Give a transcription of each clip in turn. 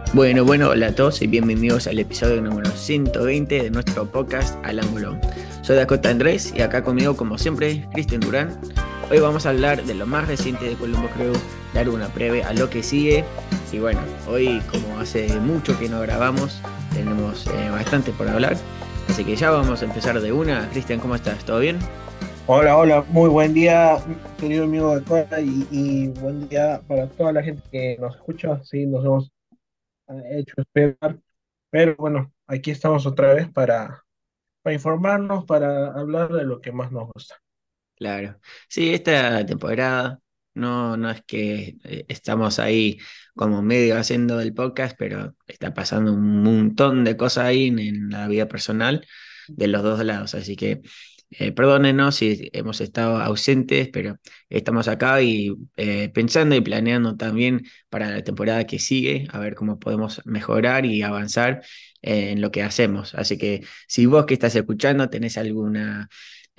Bueno, hola a todos y bienvenidos al episodio número 120 de nuestro podcast Al Ángulo. Soy Dakota Andrés y acá conmigo, como siempre, Cristian Durán. Hoy vamos a hablar de lo más reciente de Colombo Crew, dar una breve a lo que sigue. Y bueno, hoy, como hace mucho que no grabamos, tenemos bastante por hablar. Así que ya vamos a empezar de una. Cristian, ¿cómo estás? ¿Todo bien? Hola, hola, muy buen día, querido amigo de Cora, y buen día para toda la gente que nos escucha. Sí, nos hemos hecho esperar, pero bueno, aquí estamos otra vez para informarnos, para hablar de lo que más nos gusta. Claro. Sí, esta temporada no es que estamos ahí como medio haciendo el podcast, pero está pasando un montón de cosas ahí en la vida personal de los dos lados. Así que perdónenos si hemos estado ausentes, pero estamos acá y pensando y planeando también para la temporada que sigue, a ver cómo podemos mejorar y avanzar en lo que hacemos. Así que si vos que estás escuchando tenés alguna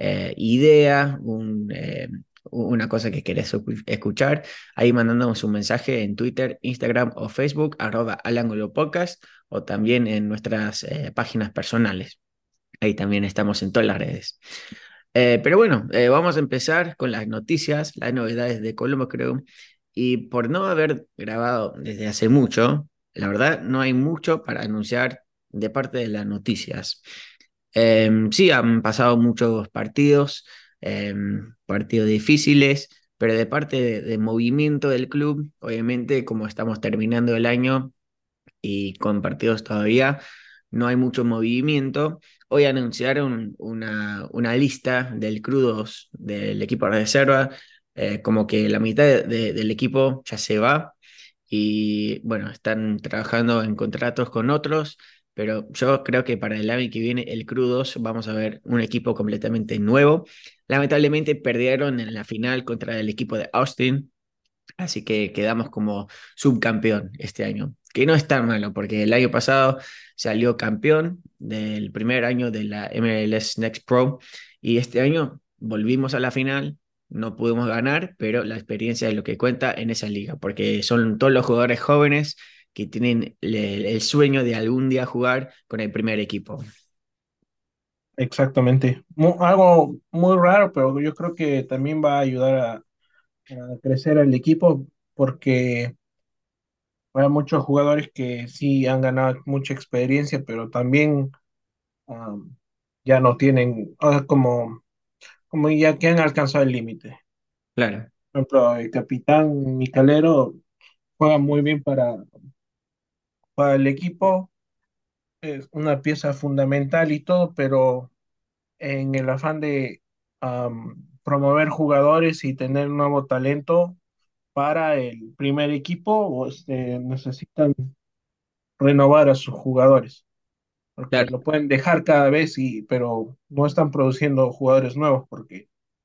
idea, una cosa que querés escuchar, ahí mandándonos un mensaje en Twitter, Instagram o Facebook, @al ángulo podcast, o también en nuestras páginas personales. Ahí también estamos en todas las redes. Pero bueno, vamos a empezar con las noticias, las novedades de Colombo, creo. Y por no haber grabado desde hace mucho, la verdad no hay mucho para anunciar de parte de las noticias. Sí, han pasado muchos partidos, partidos difíciles, pero de parte de movimiento del club, obviamente como estamos terminando el año y con partidos todavía no hay mucho movimiento. Hoy anunciaron una lista del crudos del equipo de reserva, como que la mitad del equipo ya se va y bueno, están trabajando en contratos con otros, pero yo creo que para el año que viene, el Crudos, vamos a ver un equipo completamente nuevo. Lamentablemente perdieron en la final contra el equipo de Austin. Así que quedamos como subcampeón este año, que no es tan malo, porque el año pasado salió campeón del primer año de la MLS Next Pro y este año volvimos a la final, no pudimos ganar, pero la experiencia es lo que cuenta en esa liga, porque son todos los jugadores jóvenes que tienen el sueño de algún día jugar con el primer equipo. Exactamente. Algo muy raro, pero yo creo que también va a ayudar a crecer al equipo, porque hay muchos jugadores que sí han ganado mucha experiencia, pero también ya no tienen, como ya que han alcanzado el límite. Claro, Por ejemplo, el capitán Micalero juega muy bien para el equipo, es una pieza fundamental y todo, pero en el afán de promover jugadores y tener nuevo talento para el primer equipo, necesitan renovar a sus jugadores, porque claro. lo pueden dejar cada vez, pero no están produciendo jugadores nuevos, porque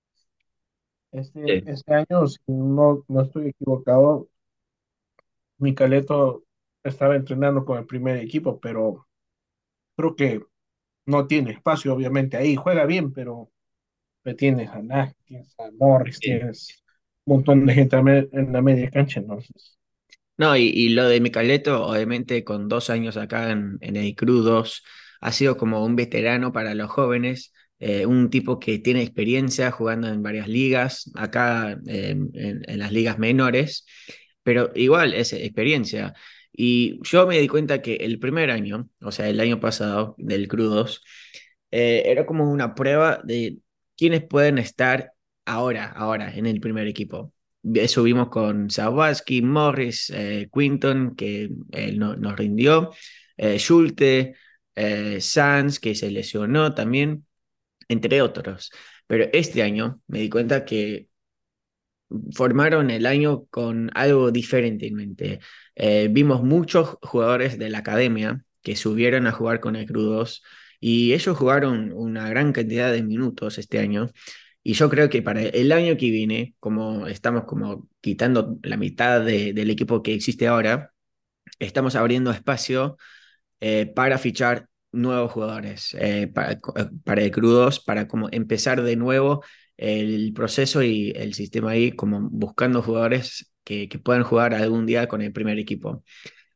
Sí. este año, si no estoy equivocado, Micaleto estaba entrenando con el primer equipo, pero creo que no tiene espacio, obviamente, ahí. Juega bien, pero tienes a Nash, tienes a Morris, Sí. tienes un montón de gente en la media cancha, entonces. No, y lo de Micaletto, obviamente con 2 años acá en el Crudos, ha sido como un veterano para los jóvenes, un tipo que tiene experiencia jugando en varias ligas, acá en las ligas menores, pero igual es experiencia. Y yo me di cuenta que el primer año, o sea, el año pasado del Crudos, era como una prueba de quiénes pueden estar ahora en el primer equipo. Subimos con Sawaski, Morris, Quinton, que él nos rindió, Schulte, Sanz, que se lesionó también, entre otros. Pero este año me di cuenta que formaron el año con algo diferente en mente. Vimos muchos jugadores de la academia que subieron a jugar con el Crudos y ellos jugaron una gran cantidad de minutos este año. Y yo creo que para el año que viene, como estamos como quitando la mitad del equipo que existe ahora, estamos abriendo espacio para fichar nuevos jugadores para el Crudos, para como empezar de nuevo el proceso y el sistema ahí, como buscando jugadores que puedan jugar algún día con el primer equipo.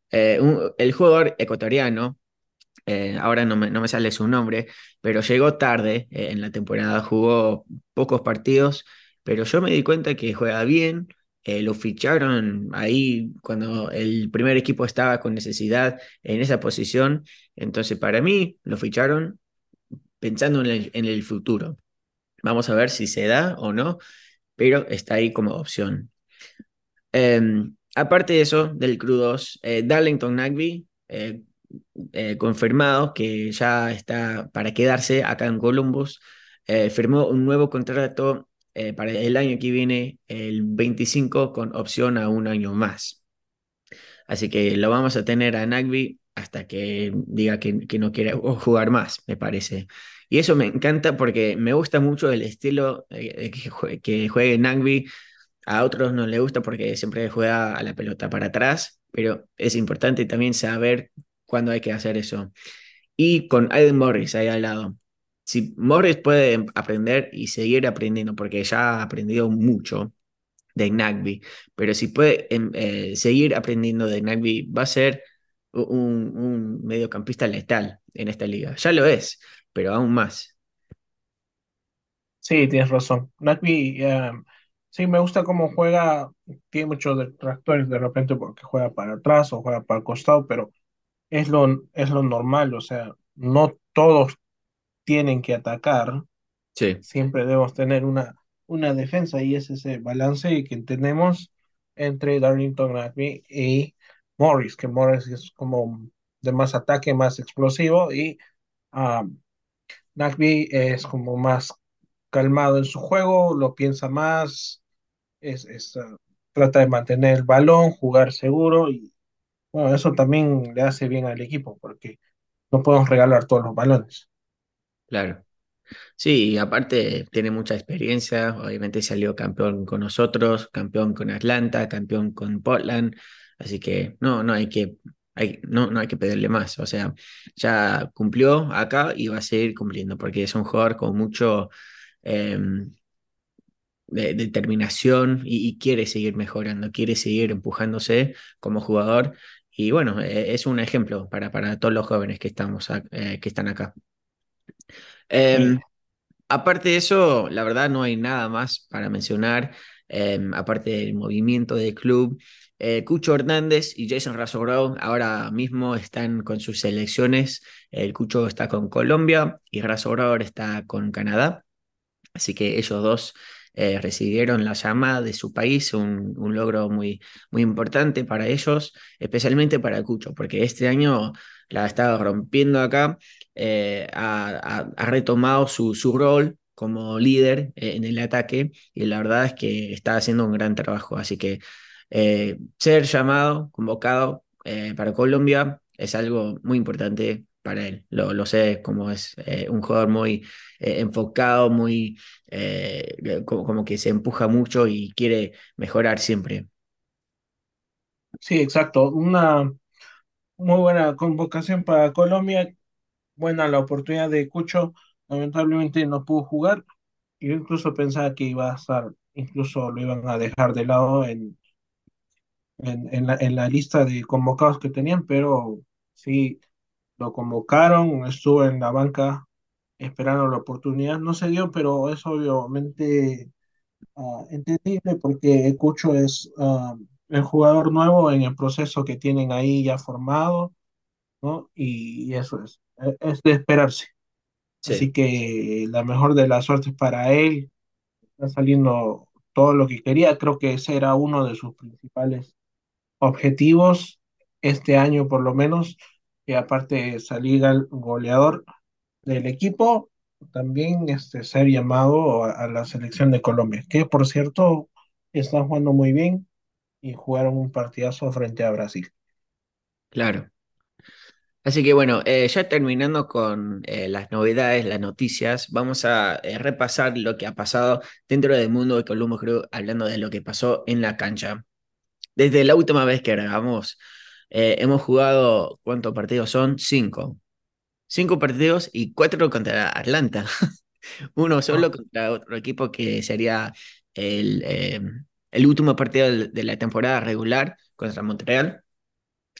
El jugador ecuatoriano, ahora no me sale su nombre, pero llegó tarde en la temporada, jugó pocos partidos, pero yo me di cuenta que juega bien. Lo ficharon ahí cuando el primer equipo estaba con necesidad en esa posición, entonces para mí lo ficharon pensando en el futuro. Vamos a ver si se da o no, pero está ahí como opción. Aparte de eso, del Crudos, Darlington Nagby, confirmado que ya está para quedarse acá en Columbus, firmó un nuevo contrato para el año que viene, el 25, con opción a un año más. Así que lo vamos a tener a Nagby hasta que diga que no quiere jugar más, me parece. Y eso me encanta porque me gusta mucho el estilo que juegue Nagby. A otros no les gusta porque siempre juega a la pelota para atrás, pero es importante también saber cuándo hay que hacer eso. Y con Aiden Morris ahí al lado. Si Morris puede aprender y seguir aprendiendo, porque ya ha aprendido mucho de Nagby, pero si puede seguir aprendiendo de Nagby, va a ser un mediocampista letal en esta liga. Ya lo es, pero aún más. Sí, tienes razón. Nagby, sí, me gusta cómo juega. Tiene muchos detractores de repente porque juega para atrás o juega para el costado, pero es lo normal. O sea, no todos tienen que atacar. Sí, Siempre debemos tener una defensa y es ese balance que tenemos entre Darlington Nagby y Morris, que Morris es como de más ataque, más explosivo y ah, Nagby es como más calmado en su juego, lo piensa más, trata de mantener el balón, jugar seguro y bueno, eso también le hace bien al equipo porque no podemos regalar todos los balones. claro. Sí, y aparte tiene mucha experiencia, obviamente salió campeón con nosotros, campeón con Atlanta, campeón con Portland, así que no hay no hay que pedirle más, o sea, ya cumplió acá y va a seguir cumpliendo, porque es un jugador con mucho eh, determinación y quiere seguir mejorando, quiere seguir empujándose como jugador, y bueno, es un ejemplo para todos los jóvenes que que están acá. Sí, Em, Aparte de eso, la verdad no hay nada más para mencionar, aparte del movimiento del club. Cucho Hernández y Jason Razorou ahora mismo están con sus selecciones. El Cucho está con Colombia y Razorou ahora está con Canadá. Así que ellos dos recibieron la llamada de su país, un logro muy importante para ellos, especialmente para el Cucho, porque este año la ha estado rompiendo acá, ha retomado su rol como líder en el ataque y la verdad es que está haciendo un gran trabajo. Así que ser llamado, convocado para Colombia es algo muy importante para él. Lo sé como es un jugador muy enfocado, muy como que se empuja mucho y quiere mejorar siempre. sí, exacto. Una muy buena convocación para Colombia. Buena la oportunidad de Cucho. Lamentablemente no pudo jugar. Yo incluso pensaba que iba a estar, incluso lo iban a dejar de lado en la lista de convocados que tenían, pero sí lo convocaron, estuvo en la banca esperando la oportunidad. No se dio, pero es obviamente entendible porque Cucho es el jugador nuevo en el proceso que tienen ahí ya formado, ¿no? Y eso es de esperarse. Así Sí, que la mejor de las suertes para él. Está saliendo todo lo que quería. Creo que ese era uno de sus principales objetivos este año, por lo menos. Y aparte de salir al goleador del equipo, también ser llamado a la selección de Colombia, que por cierto están jugando muy bien y jugaron un partidazo frente a Brasil. claro. Así que bueno, ya terminando con las novedades, las noticias, vamos a repasar lo que ha pasado dentro del mundo de Columbus Crew, hablando de lo que pasó en la cancha. Desde la última vez que grabamos, hemos jugado, ¿cuántos partidos son? Cinco. Cinco partidos y cuatro contra Atlanta. Uno Ah, solo contra otro equipo que sería el, eh, el último partido de la temporada regular contra Montreal.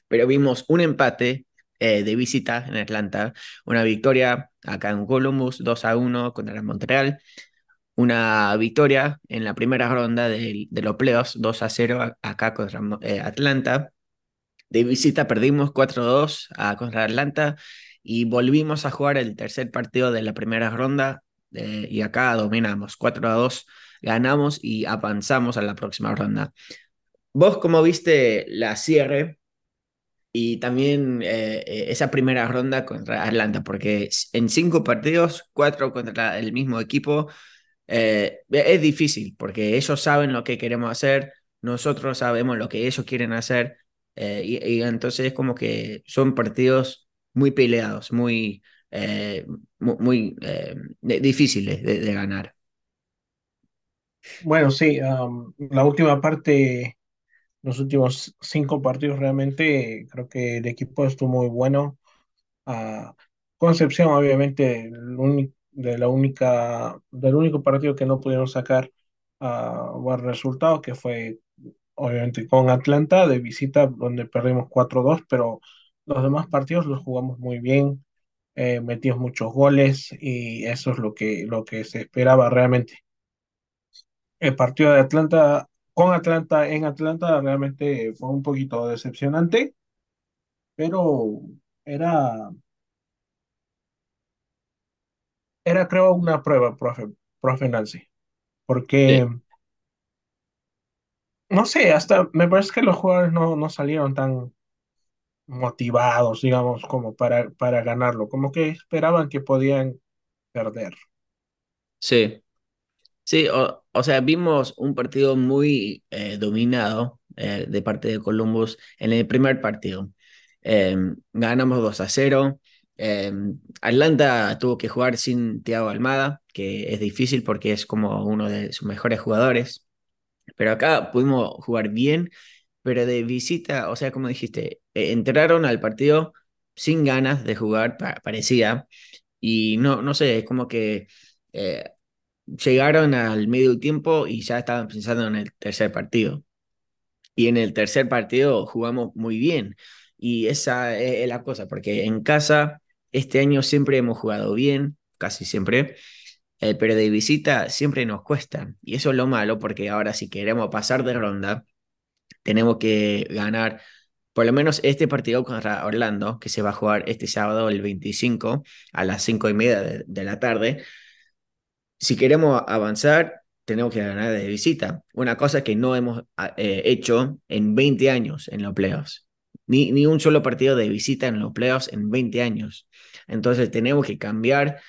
pero vimos un empate de visita en Atlanta, una victoria acá en Columbus 2-1 contra el Montreal, una victoria en la primera ronda de los playoffs 2-0 acá contra Atlanta. De visita perdimos 4-2 contra Atlanta y volvimos a jugar el tercer partido de la primera ronda y acá dominamos 4-2, ganamos y avanzamos a la próxima ronda. ¿Vos cómo viste la cierre y también esa primera ronda contra Atlanta? Porque en 5 partidos, 4 contra el mismo equipo, es difícil porque ellos saben lo que queremos hacer, nosotros sabemos lo que ellos quieren hacer, y entonces es como que son partidos muy peleados, muy difíciles de ganar. Bueno, sí, la última parte, los últimos 5 partidos realmente creo que el equipo estuvo muy bueno. A Concepción, obviamente, del único partido que no pudieron sacar buen resultado, que fue obviamente con Atlanta de visita, donde perdimos 4-2, pero los demás partidos los jugamos muy bien, metimos muchos goles y eso es lo que se esperaba realmente. El partido de Atlanta, con Atlanta, en Atlanta, realmente fue un poquito decepcionante, pero era, era creo una prueba, profe Nancy, Sí. porque no sé, hasta me parece que los jugadores no salieron tan motivados, digamos, como para ganarlo, como que esperaban que podían perder. Sí. Sí, o sea, vimos un partido muy dominado de parte de Columbus en el primer partido. Ganamos 2-0. Eh, Atlanta tuvo que jugar sin Thiago Almada, que es difícil porque es como uno de sus mejores jugadores. Pero acá pudimos jugar bien, pero de visita, o sea, como dijiste, entraron al partido sin ganas de jugar, parecía. Y no sé, es como que eh, llegaron al medio tiempo y ya estaban pensando en el tercer partido. Y en el tercer partido jugamos muy bien. Y esa es la cosa, porque en casa este año siempre hemos jugado bien, casi siempre, pero de visita siempre nos cuesta. Y eso es lo malo, porque ahora si queremos pasar de ronda, tenemos que ganar por lo menos este partido contra Orlando, que se va a jugar este sábado el 25 a las 5:30 de la tarde. Si queremos avanzar, tenemos que ganar de visita. Una cosa que no hemos hecho en 20 años en los playoffs. Ni un solo partido de visita en los playoffs en 20 años. Entonces tenemos que cambiar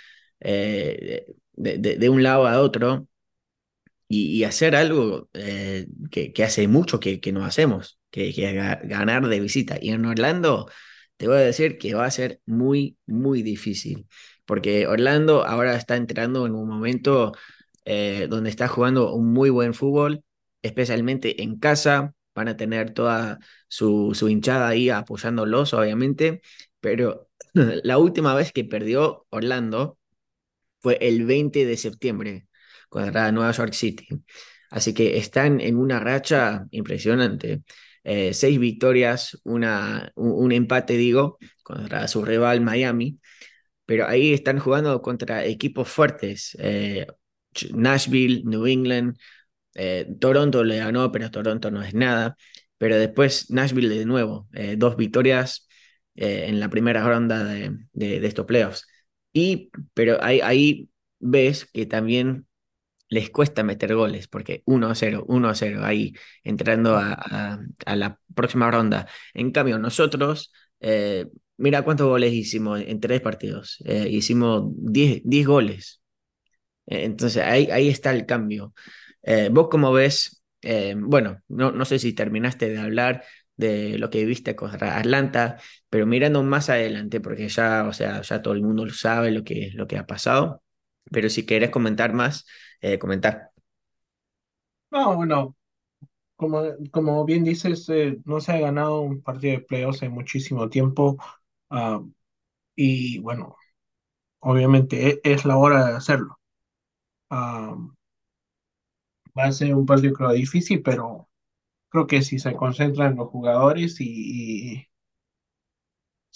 de un lado a otro y hacer algo que hace mucho que no hacemos, que ganar de visita. Y en Orlando te voy a decir que va a ser muy difícil, porque Orlando ahora está entrando en un momento donde está jugando un muy buen fútbol, especialmente en casa. Van a tener toda su hinchada ahí apoyándolos, obviamente, pero la última vez que perdió Orlando fue el 20 de septiembre contra Nueva York City. Así que están en una racha impresionante. 6 victorias, un empate, digo, contra su rival Miami, pero ahí están jugando contra equipos fuertes. Nashville, New England, Toronto le ganó, pero Toronto no es nada. Pero después Nashville de nuevo, 2 victorias en la primera ronda de estos playoffs. Pero ahí ves que también les cuesta meter goles, porque 1-0, 1-0, ahí entrando a la próxima ronda. En cambio, nosotros, mira cuántos goles hicimos en 3 partidos. Hicimos 10 goles. Entonces ahí está el cambio. ¿Vos cómo ves? Bueno, no sé si terminaste de hablar de lo que viste contra Atlanta, pero mirando más adelante, porque ya, o sea, ya todo el mundo lo sabe lo que ha pasado, pero si querés comentar más, comentar. No, bueno, como bien dices, no se ha ganado un partido de playoffs en muchísimo tiempo, ah, y bueno, obviamente es la hora de hacerlo. Ah, Va a ser un partido creo difícil, pero creo que si se concentran los jugadores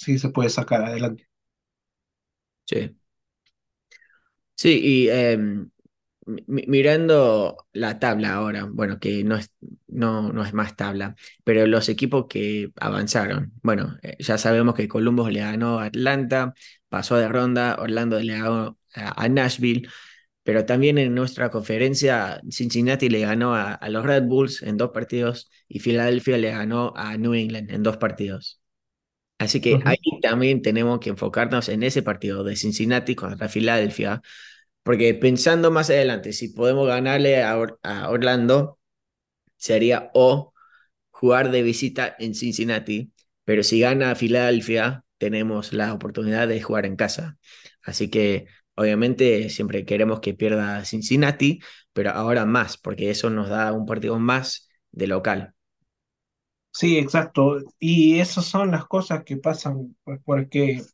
sí se puede sacar adelante. Sí. Sí, y mirando la tabla ahora, bueno, que no es más tabla, pero los equipos que avanzaron, bueno, ya sabemos que Columbus le ganó a Atlanta, pasó de ronda, Orlando le ganó a Nashville, pero también en nuestra conferencia Cincinnati le ganó a los Red Bulls en dos partidos y Filadelfia le ganó a New England en dos partidos. Así que Ujú. ahí también tenemos que enfocarnos en ese partido de Cincinnati contra Filadelfia, porque pensando más adelante, si podemos ganarle a Orlando, sería o jugar de visita en Cincinnati, pero si gana Filadelfia, tenemos la oportunidad de jugar en casa. Así que obviamente siempre queremos que pierda Cincinnati, pero ahora más, porque eso nos da un partido más de local. Sí, exacto. Y esas son las cosas que pasan, pues, porque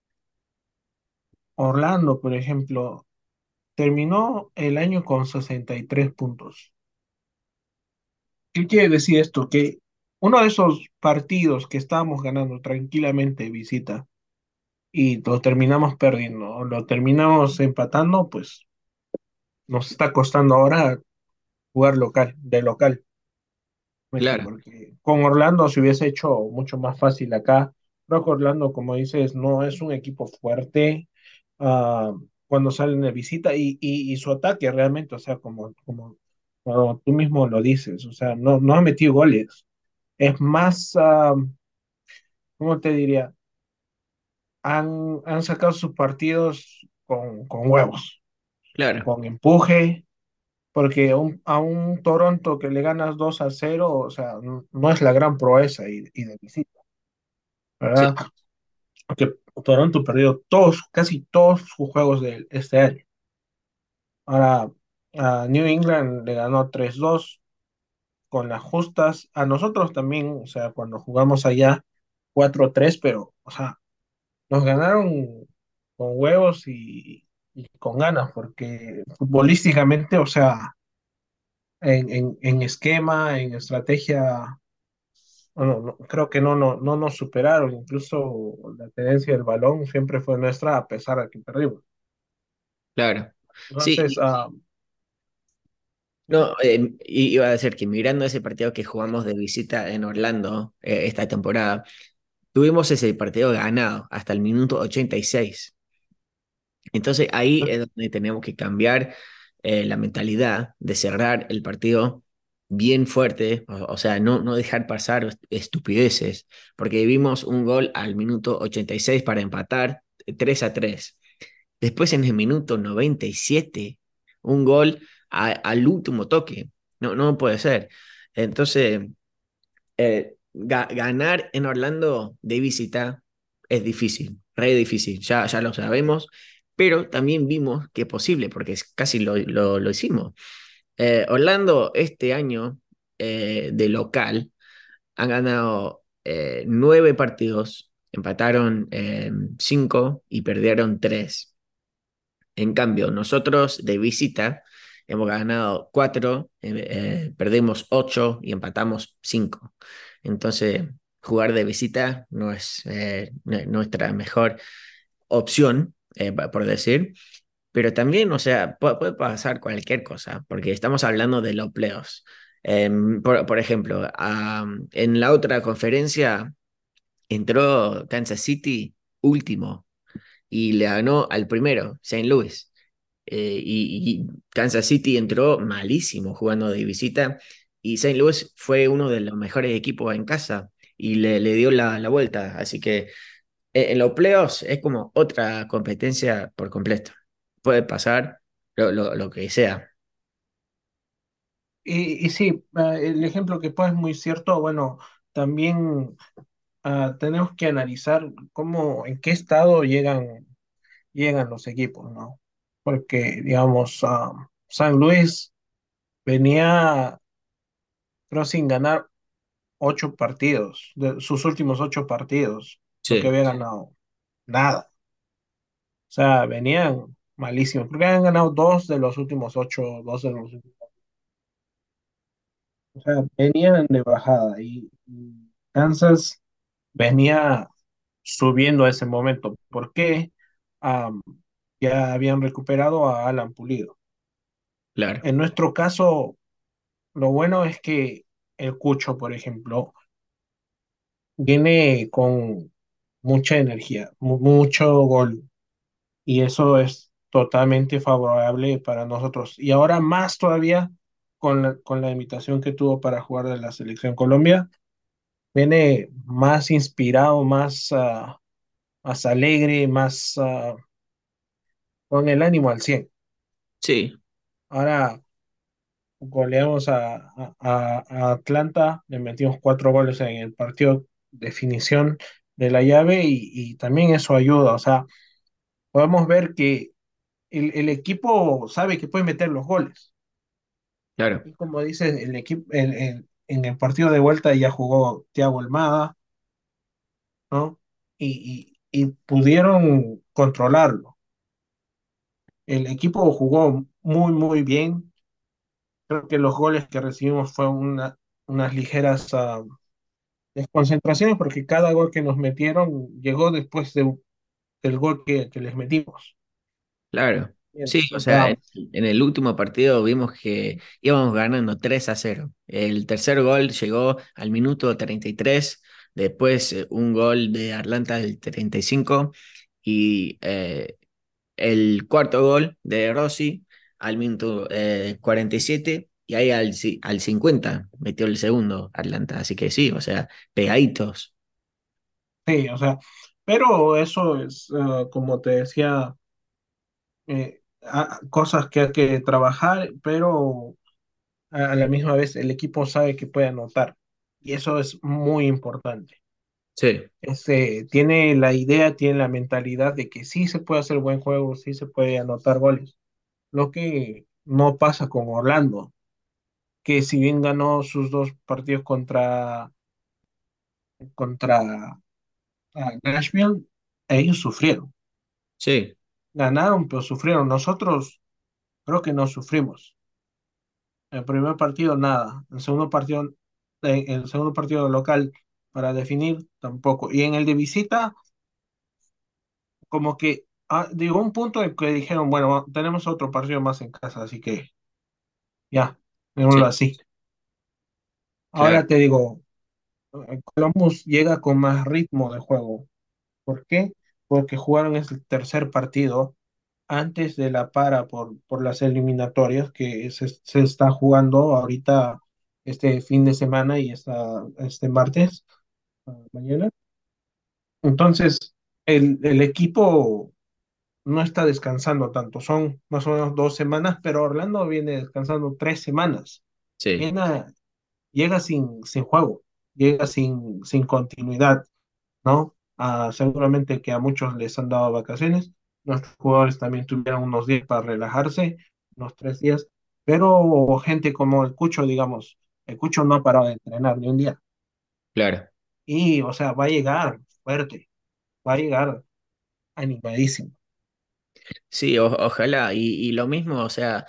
Orlando, por ejemplo, terminó el año con 63 puntos. ¿Qué quiere decir esto? Que uno de esos partidos que estábamos ganando tranquilamente de visita y lo terminamos perdiendo, o lo terminamos empatando, pues nos está costando ahora jugar local, de local. Claro, Porque con Orlando se hubiese hecho mucho más fácil acá. Creo que Orlando, como dices, no es un equipo fuerte cuando salen de visita y su ataque realmente, o sea, como tú mismo lo dices, o sea, no ha metido goles. Es más, ¿cómo te diría? Han sacado sus partidos con huevos, claro, con empuje, porque a un Toronto que le ganas 2-0, o sea, no es la gran proeza y de visita, sí, ¿verdad? Porque Toronto perdió todos, casi todos sus juegos de este año. Ahora, a New England le ganó 3-2 con las justas. A nosotros también, o sea, cuando jugamos allá 4-3, pero, o sea, nos ganaron con huevos y con ganas, porque futbolísticamente, o sea, en esquema, en estrategia, creo que no nos superaron. Incluso la tenencia del balón siempre fue nuestra, a pesar de que perdimos. claro. Sí, Entonces, no, iba a decir que mirando ese partido que jugamos de visita en Orlando esta temporada, tuvimos ese partido ganado hasta el minuto 86. Entonces ahí es donde tenemos que cambiar la mentalidad de cerrar el partido bien fuerte, o sea, no dejar pasar estupideces, porque vimos un gol al minuto 86 para empatar 3-3. Después en el minuto 97 un gol al último toque. No puede ser. Entonces, ganar en Orlando de visita es difícil, re difícil, ya lo sabemos, pero también vimos que es posible, porque casi lo hicimos. Orlando este año de local han ganado 9 partidos, empataron 5 y perdieron 3. En cambio, nosotros de visita hemos ganado 4, perdimos 8 y empatamos 5. Entonces, jugar de visita no es nuestra mejor opción, por decir, pero también, o sea, puede pasar cualquier cosa, porque estamos hablando de los playoffs. Por ejemplo, en la otra conferencia entró Kansas City último y le ganó al primero, Saint Louis. Y Kansas City entró malísimo jugando de visita y Saint Louis fue uno de los mejores equipos en casa y le dio la vuelta. Así que en los playoffs es como otra competencia por completo. Puede pasar lo que sea. y sí, el ejemplo que pones es muy cierto. Bueno, también tenemos que analizar en qué estado llegan los equipos, ¿no? Porque, digamos, San Luis venía, creo, sin ganar 8 partidos, de sus últimos 8 partidos, lo que Sí, había ganado, nada. O sea, venían malísimos, porque habían ganado dos de los últimos 8, dos de los últimos. O sea, venían de bajada y Kansas venía. subiendo a ese momento, porque am, ya habían recuperado a Alan Pulido. Claro, En nuestro caso, lo bueno es que el Cucho, por ejemplo, viene con mucha energía, mucho gol, y eso es totalmente favorable para nosotros. Y ahora más todavía con la invitación que tuvo para jugar de la Selección Colombia, viene más inspirado, más alegre, con el ánimo al 100. sí, Ahora goleamos a Atlanta, le metimos 4 goles en el partido definición de la llave y también eso ayuda. O sea, podemos ver que el equipo sabe que puede meter los goles. claro, Y como dices, el equipo en el partido de vuelta ya jugó Thiago Almada, ¿no? Y pudieron controlarlo. El equipo jugó muy, muy bien. Creo que los goles que recibimos fueron unas ligeras desconcentraciones porque cada gol que nos metieron llegó después del gol que les metimos. claro. Bien, Sí, o o sea, sea, en el último partido vimos que íbamos ganando 3-0. El tercer gol llegó al minuto 33, después un gol de Atlanta del 35 y el cuarto gol de Rossi al minuto 47 y ahí al 50 metió el segundo Atlanta. Así que sí, o sea, pegaditos. sí, o sea, pero eso es, como te decía, cosas que hay que trabajar, pero a la misma vez el equipo sabe que puede anotar. Y eso es muy importante. Sí, Tiene la idea, tiene la mentalidad de que sí se puede hacer buen juego, sí se puede anotar goles. Lo que no pasa con Orlando, que si bien ganó sus 2 partidos contra Nashville, ellos sufrieron. sí, Ganaron, pero sufrieron. Nosotros creo que no sufrimos. El primer partido nada, el segundo partido local para definir tampoco. Y en el de visita, como que llegó un punto en que dijeron, bueno, tenemos otro partido más en casa, así que ya, sí, démoslo así. claro, Ahora te digo, Columbus llega con más ritmo de juego. ¿Por qué? Porque jugaron ese tercer partido antes de la para por las eliminatorias que se está jugando ahorita este fin de semana y este martes, mañana. Entonces, el equipo no está descansando tanto, son más o menos 2 semanas, pero Orlando viene descansando 3 semanas. sí, Llega, llega sin juego, llega sin continuidad. ¿No? Seguramente que a muchos les han dado vacaciones. Nuestros jugadores también tuvieron unos días para relajarse, unos 3 días, pero gente como el Cucho, digamos, el Cucho no ha parado de entrenar ni un día. claro. Y, o sea, va a llegar fuerte, va a llegar animadísimo. Sí, ojalá. Y lo mismo, o sea,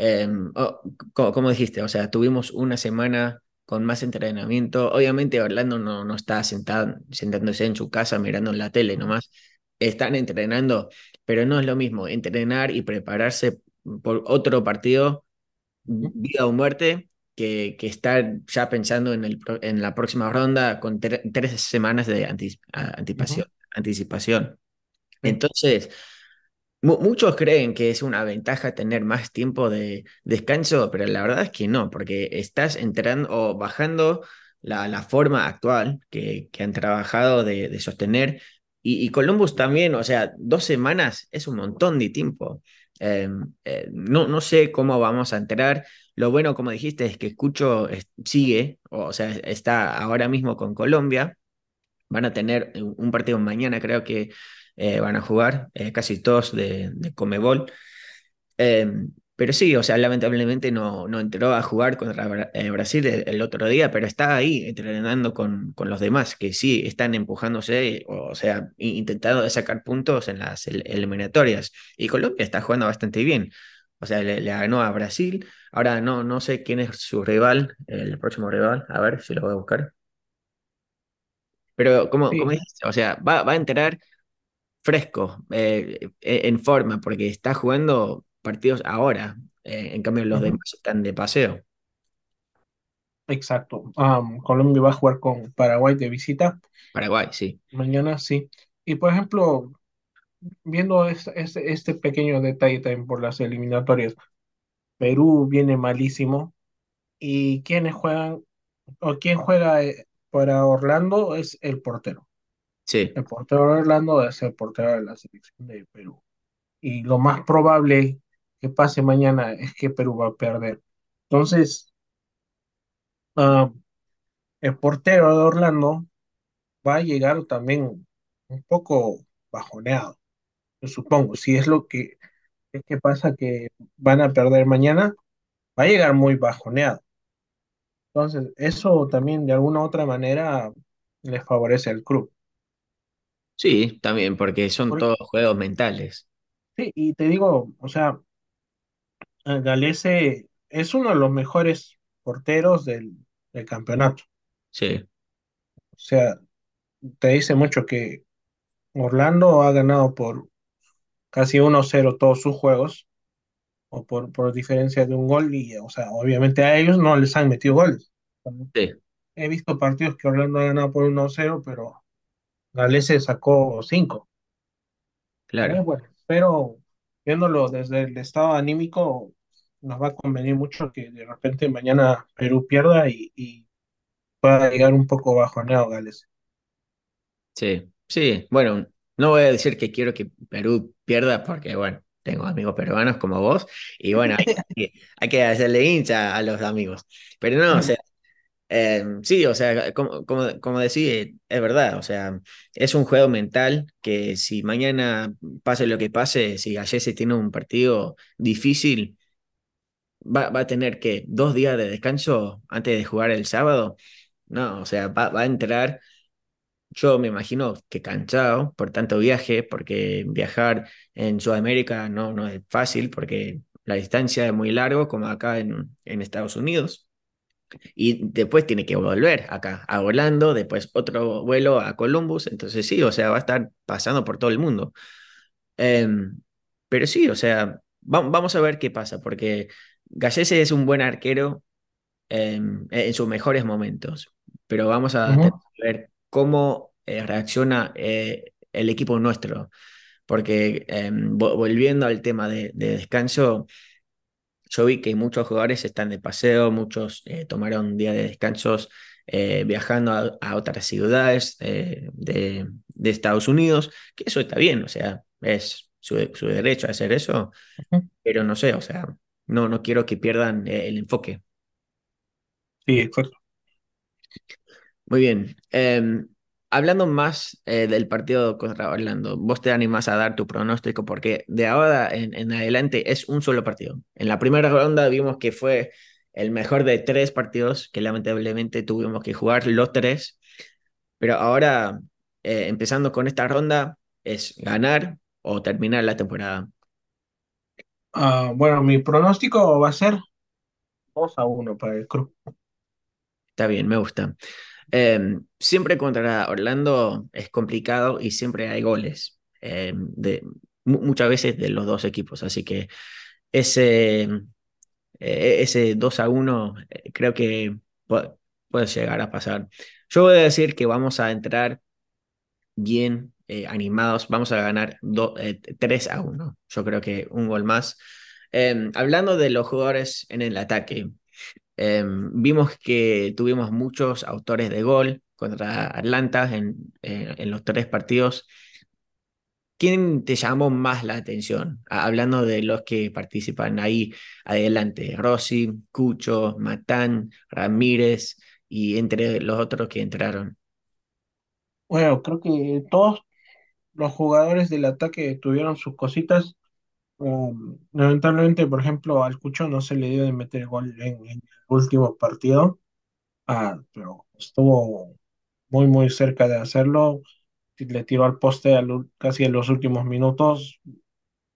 como dijiste, o sea, tuvimos una semana con más entrenamiento. Obviamente Orlando no está sentándose en su casa mirando la tele Ujú, nomás. Están entrenando, pero no es lo mismo entrenar y prepararse por otro partido, ujú, vida o muerte, que estar ya pensando en la próxima ronda con 3 semanas de ujú, anticipación. sí, Entonces, muchos creen que es una ventaja tener más tiempo de descanso, pero la verdad es que no, porque estás entrando o bajando la forma actual que han trabajado de sostener. Y Columbus también, o sea, 2 semanas es un montón de tiempo. Eh, no sé cómo vamos a entrar. Lo bueno, como dijiste, es que Cucho sigue, o sea, está ahora mismo con Colombia. Van a tener un partido mañana, creo que van a jugar casi todos de Conmebol. Eh, pero sí, o sea, lamentablemente no entró a jugar contra Brasil el otro día, pero está ahí entrenando con los demás, que sí están empujándose, o sea, intentando sacar puntos en las eliminatorias. Y Colombia está jugando bastante bien. O sea, le ganó a Brasil. Ahora no sé quién es su rival, el próximo rival. A ver si lo voy a buscar. Pero como Sí, dijiste, o sea, va a entrar fresco, en forma, porque está jugando partidos ahora. En cambio, los ujú, demás están de paseo. exacto. Colombia va a jugar con Paraguay de visita Paraguay, sí, mañana, sí. Y por ejemplo, viendo este pequeño detalle también por las eliminatorias, Perú viene malísimo y quienes juegan, o quien juega para Orlando es el portero. sí, El portero de Orlando es el portero de la selección de Perú. Y lo más probable que pase mañana es que Perú va a perder. Entonces, ah, el portero de Orlando va a llegar también un poco bajoneado, yo supongo. Si es que pasa que van a perder mañana, va a llegar muy bajoneado. Entonces, eso también de alguna u otra manera les favorece al club. sí, también, porque son Porque, todos juegos mentales. sí, y te digo, o sea, Galese es uno de los mejores porteros del campeonato. Sí, O sea, te dice mucho que Orlando ha ganado por casi 1-0 todos sus juegos, o por diferencia de un gol, y, o sea, obviamente a ellos no les han metido goles. sí, He visto partidos que Orlando ha ganado por 1-0, pero Galese sacó 5. claro. Bueno, pero viéndolo desde el estado anímico, nos va a convenir mucho que de repente mañana Perú pierda y pueda llegar un poco bajoneado Gales. Sí, sí. Bueno, no voy a decir que quiero que Perú pierda porque, bueno, tengo amigos peruanos como vos y bueno, hay que hacerle hincha a los amigos. Pero no, o sea, sí, o sea, como decía, es verdad, o sea, es un juego mental que si mañana pase lo que pase, si Gallese tiene un partido difícil, va a tener que 2 días de descanso antes de jugar el sábado. No, o sea, va a entrar. Yo me imagino que cansado por tanto viaje, porque viajar en Sudamérica no es fácil, porque la distancia es muy largo, como acá en Estados Unidos. Y después tiene que volver acá a Orlando, después otro vuelo a Columbus. Entonces sí, o sea, va a estar pasando por todo el mundo. Em, pero sí, o sea, vamos a ver qué pasa, porque Gallese es un buen arquero en sus mejores momentos, pero vamos a tener Ujú. que ver cómo reacciona el equipo nuestro, porque volviendo al tema de descanso, yo vi que muchos jugadores están de paseo, muchos tomaron día de descansos viajando a otras ciudades de Estados Unidos, que eso está bien, o sea, es su derecho a hacer eso, Ujú. pero no sé, o sea, no quiero que pierdan el enfoque. Sí, exacto. Muy bien. Hablando más del partido contra Orlando, ¿vos te animás a dar tu pronóstico? Porque de ahora en adelante es un solo partido. En la primera ronda vimos que fue el mejor de tres partidos, que lamentablemente tuvimos que jugar los tres, pero ahora, empezando con esta ronda, es ganar o terminar la temporada. Bueno, mi pronóstico va a ser 2-1 para el club. Está bien, me gusta. Siempre contra Orlando es complicado y siempre hay goles, muchas veces de los dos equipos, así que ese 2-1 creo que puede llegar a pasar. Yo voy a decir que vamos a entrar bien animados, vamos a ganar 3-1. Yo creo que un gol más. Hablando de los jugadores en el ataque. Vimos que tuvimos muchos autores de gol contra Atlanta en los tres partidos. ¿Quién te llamó más la atención? Hablando de los que participan ahí adelante, Rossi, Cucho, Matán, Ramírez y entre los otros que entraron. Bueno, creo que todos los jugadores del ataque tuvieron sus cositas. Lamentablemente, por ejemplo, al Cucho no se le dio de meter gol en el último partido, pero estuvo muy, muy cerca de hacerlo. Le tiró al poste casi en los últimos minutos.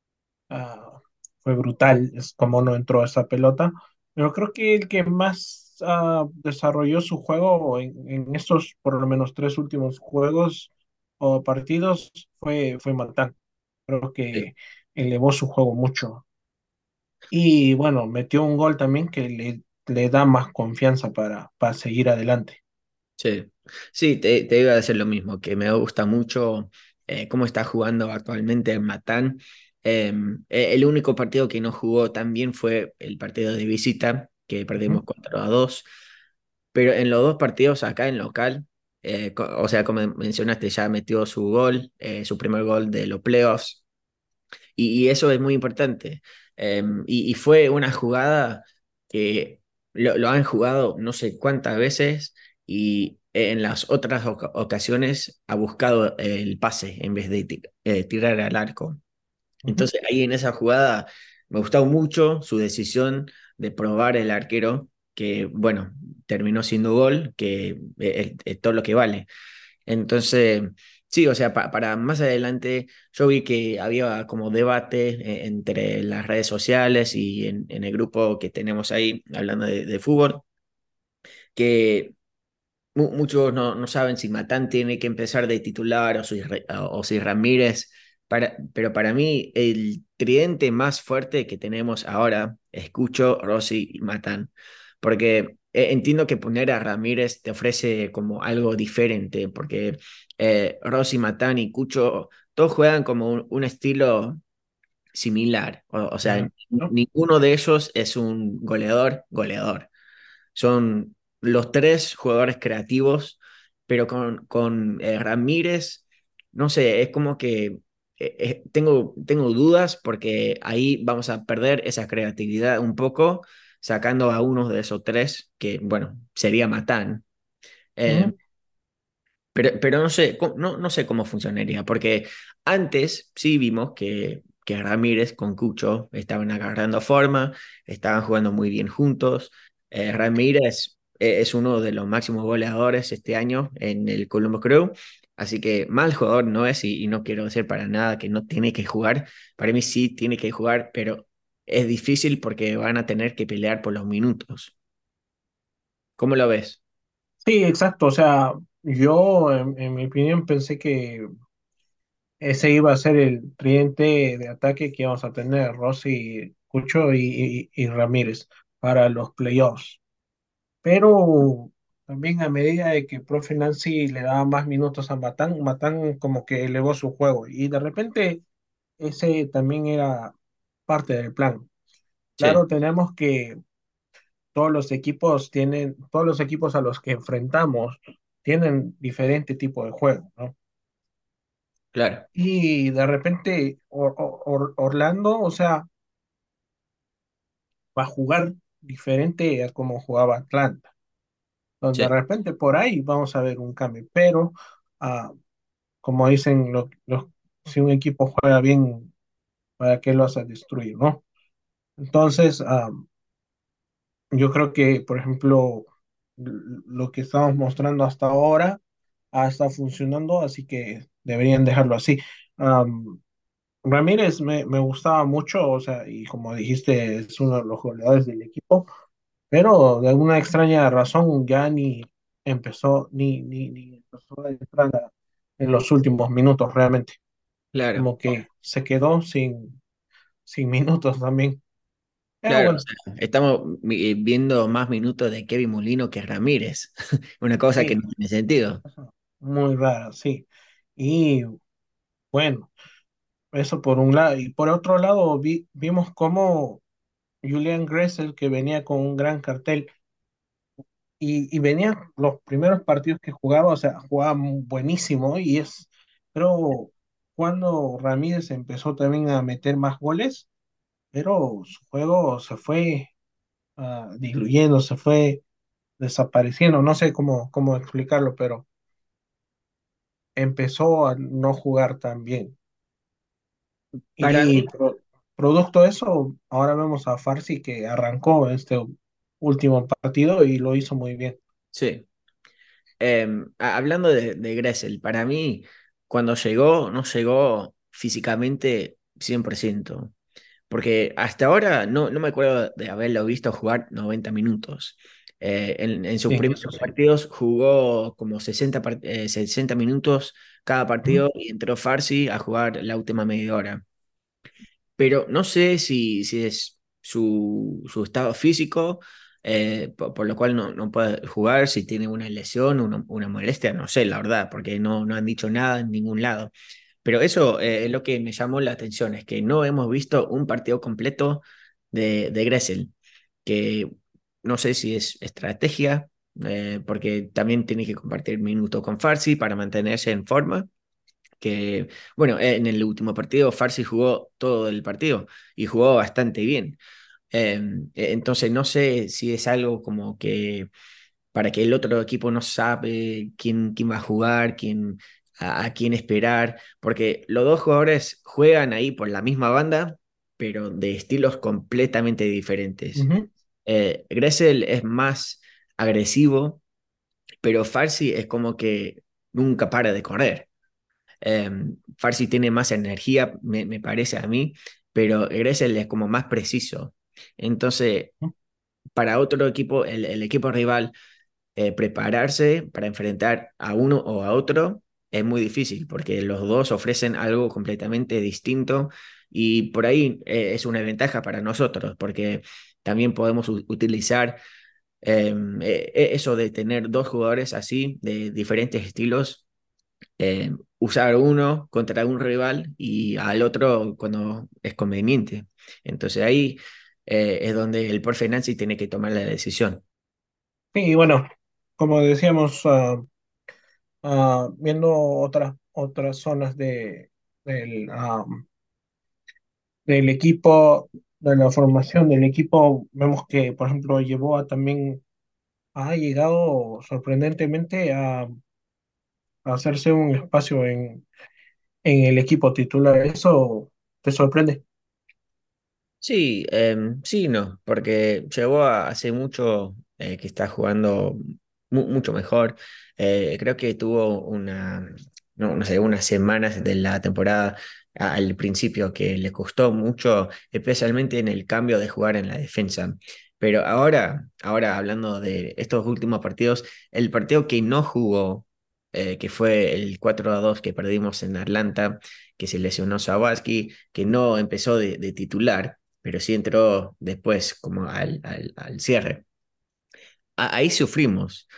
Ah, fue brutal, es como no entró esa pelota. Pero creo que el que más desarrolló su juego en estos por lo menos tres últimos juegos o partidos fue Matán. Creo Sí. que elevó su juego mucho. Y bueno, metió un gol también que le da más confianza para seguir adelante. Sí, sí, te iba a decir lo mismo, que me gusta mucho cómo está jugando actualmente en Matán. El único partido que no jugó tan bien fue el partido de visita, que perdimos Ujú, 4-2, pero en los dos partidos acá en local, o sea, como mencionaste, ya metió su gol, su primer gol de los playoffs, y eso es muy importante. Y fue una jugada que lo han jugado no sé cuántas veces y en las otras ocasiones ha buscado el pase en vez de tirar al arco. ujú, Entonces ahí en esa jugada me gustó mucho su decisión de probar el arquero, que bueno, terminó siendo gol, que es todo lo que vale. Entonces, sí, o sea, para más adelante yo vi que había como debate entre las redes sociales y en el grupo que tenemos ahí hablando de fútbol, que muchos no saben si Matán tiene que empezar de titular o si Ramírez, pero para mí el tridente más fuerte que tenemos ahora es Cucho, Rossi y Matán, porque entiendo que poner a Ramírez te ofrece como algo diferente, porque Rossi, Matán y Cucho todos juegan como un estilo similar, o sea, ajá, ¿no? ninguno de ellos es un goleador, goleador. Son los tres jugadores creativos, pero con Ramírez, no sé, es como que tengo dudas porque ahí vamos a perder esa creatividad un poco, sacando a uno de esos tres, que bueno, sería Matán. Eh, Ujú, pero no sé, no sé cómo funcionaría, porque antes sí vimos que Ramírez con Cucho estaban agarrando forma, estaban jugando muy bien juntos. Ramírez es uno de los máximos goleadores este año en el Columbus Crew, así que mal jugador no es y no quiero decir para nada que no tiene que jugar. Para mí sí tiene que jugar, pero es difícil porque van a tener que pelear por los minutos. ¿Cómo lo ves? sí, exacto. O sea, yo en mi opinión pensé que ese iba a ser el tridente de ataque que íbamos a tener, Rossi, Cucho y Ramírez para los playoffs. Pero también a medida de que profe Nancy le daba más minutos a Matán, Matán como que elevó su juego y de repente ese también era parte del plan. Sí, Claro, tenemos que todos los equipos a los que enfrentamos tienen diferente tipo de juego, ¿no? claro, Y de repente Orlando, o sea, va a jugar diferente a como jugaba Atlanta. Entonces, de sí, repente por ahí vamos a ver un cambio, pero ah, como dicen, si un equipo juega bien, ¿para qué lo vas a destruir, no? Entonces, yo creo que, por ejemplo, lo que estamos mostrando hasta ahora ha estado funcionando, así que deberían dejarlo así. Am, Ramírez me gustaba mucho, o sea, y como dijiste, es uno de los goleadores del equipo, pero de alguna extraña razón ya ni empezó a entrar en los últimos minutos realmente. claro. Como que se quedó sin minutos también. Pero Claro, o bueno, sea, estamos viendo más minutos de Kevin Molino que Ramírez. Una cosa que sí, no tiene sentido. muy raro, sí. Y bueno, eso por un lado. Y por otro lado, vimos cómo Julian Gressel, que venía con un gran cartel y venía los primeros partidos que jugaba, o sea, jugaba buenísimo pero cuando Ramírez empezó también a meter más goles, pero su juego se fue diluyendo, se fue desapareciendo, no sé cómo explicarlo, pero empezó a no jugar tan bien. Para Y mí, producto de eso, ahora vemos a Farsi que arrancó este último partido y lo hizo muy bien. sí. Hablando de Gressel, para mí, cuando llegó, no llegó físicamente 100%. Porque hasta ahora no me acuerdo de haberlo visto jugar 90 minutos. En sus Sí, primeros eso sí. partidos jugó como 60 minutos cada Ujú, partido y entró Farsi a jugar la última media hora. Pero no sé si es su estado físico, por lo cual no puede jugar, si tiene una lesión, una molestia, no sé, la verdad, porque no han dicho nada en ningún lado. Pero eso es lo que me llamó la atención, es que no hemos visto un partido completo de Gressel, que no sé si es estrategia, porque también tiene que compartir minutos con Farsi para mantenerse en forma que, bueno, en el último partido Farsi jugó todo el partido y jugó bastante bien. Entonces no sé si es algo como que para que el otro equipo no sabe quién va a jugar, a quién esperar, porque los dos jugadores juegan ahí por la misma banda, pero de estilos completamente diferentes. ujú, Gressel es más agresivo, pero Farsi es como que nunca para de correr. Eh, Farsi tiene más energía, me parece a mí, pero Gressel es como más preciso. Entonces, ujú. para otro equipo, el equipo rival, prepararse para enfrentar a uno o a otro es muy difícil, porque los dos ofrecen algo completamente distinto y por ahí es una ventaja para nosotros, porque también podemos utilizar eso de tener dos jugadores así, de diferentes estilos, usar uno contra un rival y al otro cuando es conveniente. Entonces ahí es donde el profe Nancy tiene que tomar la decisión. Sí, y bueno, como decíamos, viendo otras zonas del equipo, de la formación del equipo, vemos que, por ejemplo, también ha llegado sorprendentemente a hacerse un espacio en el equipo titular. ¿Eso te sorprende? Sí, sí, no, porque llegó hace mucho que está jugando mucho mejor. Creo que tuvo no sé, unas semanas de la temporada al principio que le costó mucho, especialmente en el cambio de jugar en la defensa. Pero ahora hablando de estos últimos partidos, el partido que no jugó, que fue el 4-2 que perdimos en Atlanta, que se lesionó Sawaski, que no empezó de titular, pero sí entró después, como al cierre. Ahí sufrimos.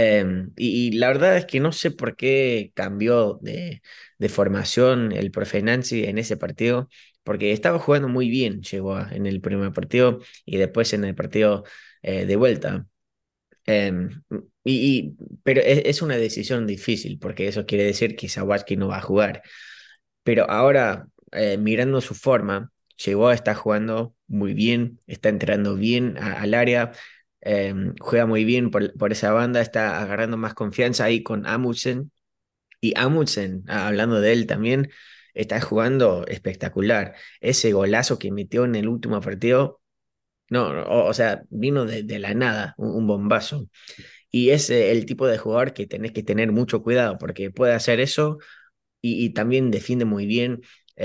Y la verdad es que no sé por qué cambió de formación el profe Nancy en ese partido, porque estaba jugando muy bien, en el primer partido y después en el partido de vuelta. Em, pero es una decisión difícil, porque eso quiere decir que Sawatzki no va a jugar. Pero ahora, mirando su forma, llegó a estar jugando muy bien, está entrando bien al área, juega muy bien por esa banda, está agarrando más confianza ahí con Amundsen. Y Amundsen, hablando de él también, está jugando espectacular. Ese golazo que metió en el último partido, no, o sea, vino de la nada, un bombazo. Y es el tipo de jugador que tenés que tener mucho cuidado, porque puede hacer eso y también defiende muy bien.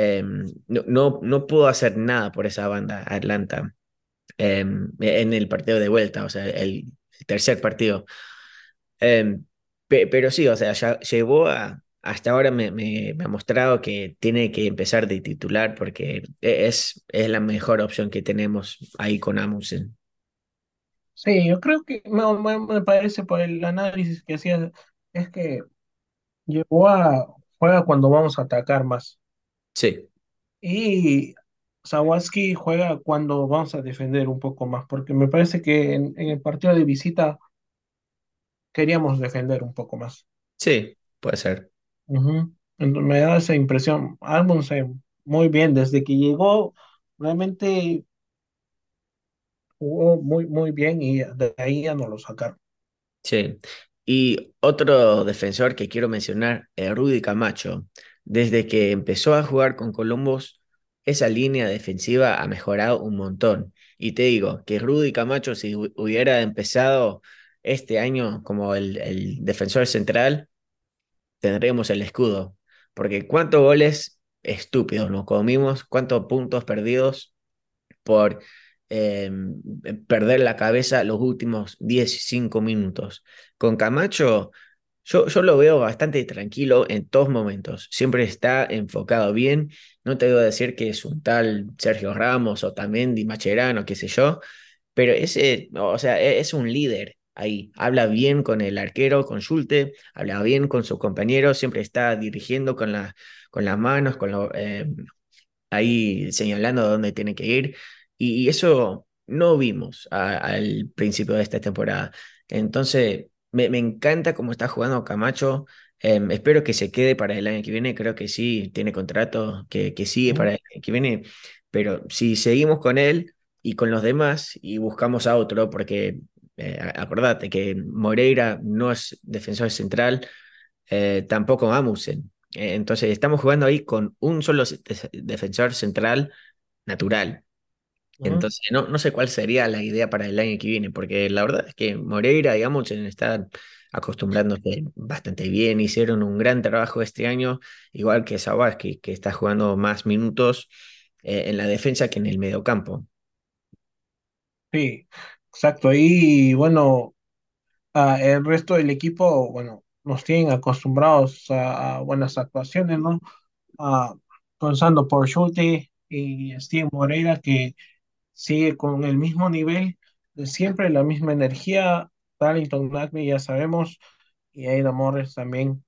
No pudo hacer nada por esa banda, Atlanta, en el partido de vuelta, o sea, el tercer partido. Em, pero sí, o sea, ya llevó hasta ahora me ha mostrado que tiene que empezar de titular porque es la mejor opción que tenemos ahí con Amundsen. Sí, yo creo que me parece por el análisis que hacías, es que juega cuando vamos a atacar más. Sí, Y Sawaski juega cuando vamos a defender un poco más, porque me parece que en el partido de visita queríamos defender un poco más. sí, puede ser. Ujú. Me da esa impresión. Amundsen, muy bien, desde que llegó, realmente jugó muy bien y de ahí ya no lo sacaron. Sí. Y otro defensor que quiero mencionar es Rudy Camacho. Desde que empezó a jugar con Columbus, esa línea defensiva ha mejorado un montón. Y te digo que Rudy Camacho, si hubiera empezado este año como el defensor central, tendríamos el escudo. Porque cuántos goles estúpidos nos comimos, cuántos puntos perdidos eh, perder la cabeza los últimos 15 minutos. Con Camacho, yo lo veo bastante tranquilo en todos momentos. Siempre está enfocado bien. No te debo decir que es un tal Sergio Ramos o también Di Macherano, qué sé yo, pero ese, o sea, es un líder ahí. Habla bien con el arquero, con Schulte, habla bien con sus compañeros, siempre está dirigiendo con las manos, ahí señalando dónde tiene que ir. Y eso no vimos al principio de esta temporada. Entonces, me encanta cómo está jugando Camacho. Espero que se quede para el año que viene. Creo que sí, tiene contrato que sigue ¿Mm? para el año que viene. Pero si seguimos con él y con los demás y buscamos a otro, porque acordate que Moreira no es defensor central, tampoco Amusen. Entonces estamos jugando ahí con un solo defensor central natural. ¿Mm? Entonces no sé cuál sería la idea para el año que viene, porque la verdad es que Moreira y Amusen están acostumbrándose bastante bien, hicieron un gran trabajo este año, igual que Sabas, que está jugando más minutos en la defensa que en el mediocampo. Sí, exacto. Y bueno, el resto del equipo, bueno, nos tienen acostumbrados a buenas actuaciones, ¿no? Ah, Comenzando por Schulte y Steven Moreira, que sigue con el mismo nivel de siempre, la misma energía. Darlington Nagbe ya sabemos, y Aida Morris también,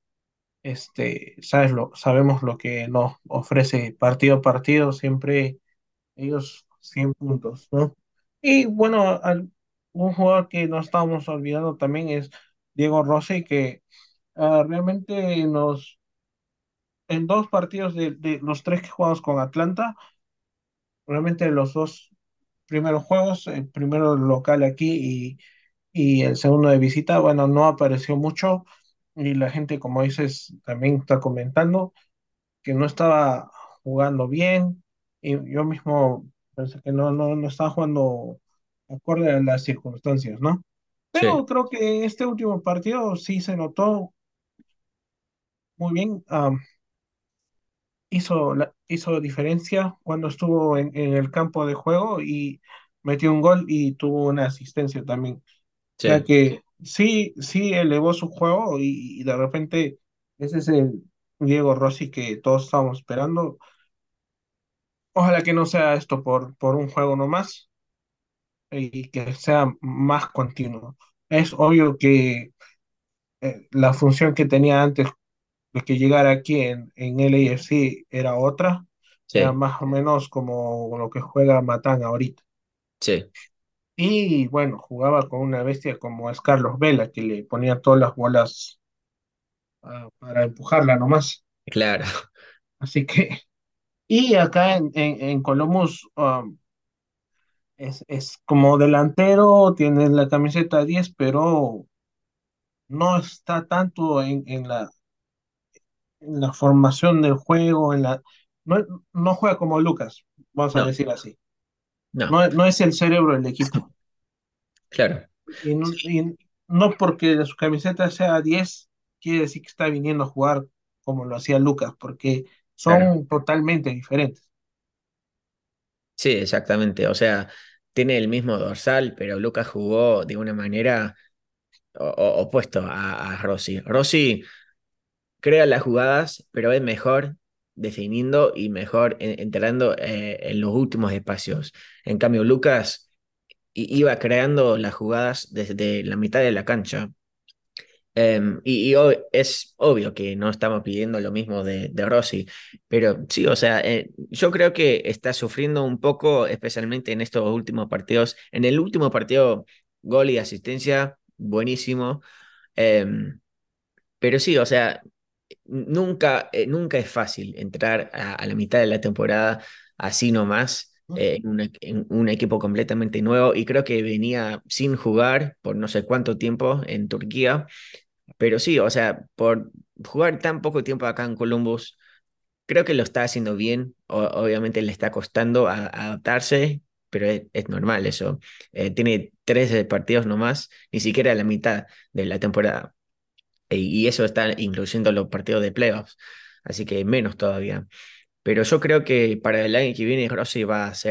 sabemos lo que nos ofrece partido a partido, siempre ellos 100 puntos, ¿no? Y bueno, un jugador que no estábamos olvidando también es Diego Rossi, que realmente en dos partidos de los tres que jugamos con Atlanta, realmente los dos primeros juegos, el primero local aquí y el segundo de visita, bueno, no apareció mucho y la gente, como dices, también está comentando que no estaba jugando bien y yo mismo pensé que no estaba jugando acorde a las circunstancias, ¿no? Sí, Pero creo que en este último partido sí se notó muy bien. Hizo diferencia cuando estuvo en el campo de juego y metió un gol y tuvo una asistencia también. O sea sí, que sí elevó su juego y de repente ese es el Diego Rossi que todos estábamos esperando. Ojalá que no sea esto por un juego nomás y que sea más continuo. Es obvio que la función que tenía antes de que llegara aquí en LAFC era otra, era sí, más o menos como lo que juega Matán ahorita. sí, Y bueno, jugaba con una bestia como es Carlos Vela, que le ponía todas las bolas para empujarla nomás. claro, Así que, y acá en Columbus es como delantero, tiene la camiseta 10 pero no está tanto en la formación del juego, no, no juega como Lucas, vamos a no, decir así. no, No, no es el cerebro del equipo. claro. Y no porque su camiseta sea 10 quiere decir que está viniendo a jugar como lo hacía Lucas, porque Claro. son totalmente diferentes. Sí, exactamente. O sea, tiene el mismo dorsal, pero Lucas jugó de una manera opuesto a Rossi. Rossi crea las jugadas, pero es mejor definiendo y mejor entrando en los últimos espacios. En cambio, Lucas iba creando las jugadas desde la mitad de la cancha. Es obvio que no estamos pidiendo lo mismo de Rossi, pero sí, o sea, yo creo que está sufriendo un poco, especialmente en estos últimos partidos. En el último partido, gol y asistencia, buenísimo. em, pero sí, o sea, nunca es fácil entrar a la mitad de la temporada así nomás. En un equipo completamente nuevo y creo que venía sin jugar por no sé cuánto tiempo en Turquía, pero sí, o sea, por jugar tan poco tiempo acá en Columbus, creo que lo está haciendo bien. Obviamente le está costando adaptarse, pero es normal eso. Tiene 13 partidos nomás, ni siquiera la mitad de la temporada. Y eso está incluyendo los partidos de playoffs, así que menos todavía. Pero yo creo que para el año que viene Rossi va a ser